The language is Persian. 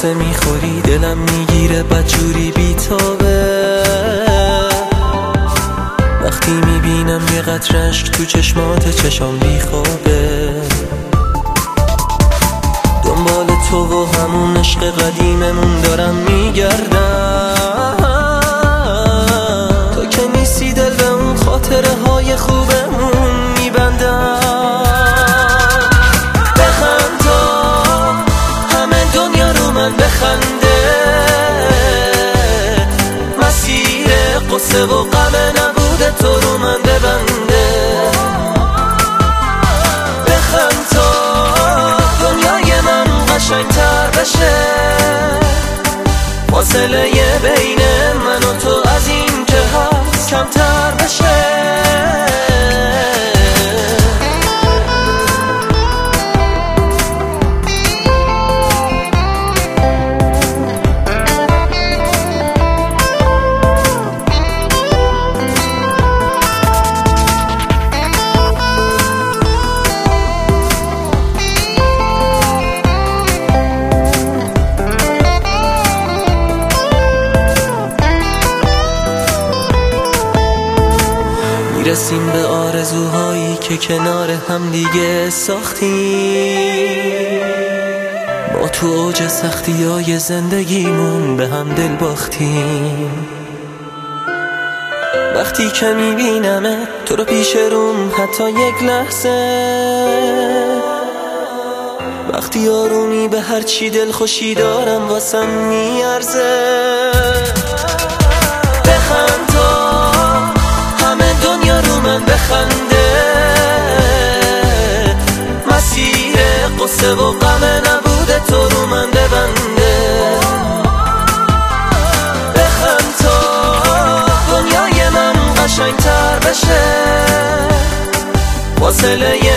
قصه میخوری دلم میگیره بدجوری بیتابه. وقتی میبینم یه قطره اشک تو چشمات چشام بیخوابه. دنبال تو و همون عشق قدیممون دارم میگردم. تو که نیستی دل به اون خاطره های خوبمون میبندم. بخند تا همه دنیا رو من بخنده. مسیر قصه و غم نبوده تو رو من ببنده. بخند تا دنیای من قشنگتر بشه. فاصله بین من و تو از این که هست کمتر بشه. میرسیم به آرزوهایی که کنار هم دیگه ساختیم. ما تو اوج سختی های زندگیمون به هم دل باختیم. وقتی که میبینم تو رو پیش روم حتی یک لحظه، وقتی آرومی به هر چی دل خوشی دارم واسم میارزه. بخند تا همه دنیا رو من بخنده. مسیر قصه و غم نبوده تو رو من ببنده. بخند تا دنیای من قشنگتر بشه. فاصله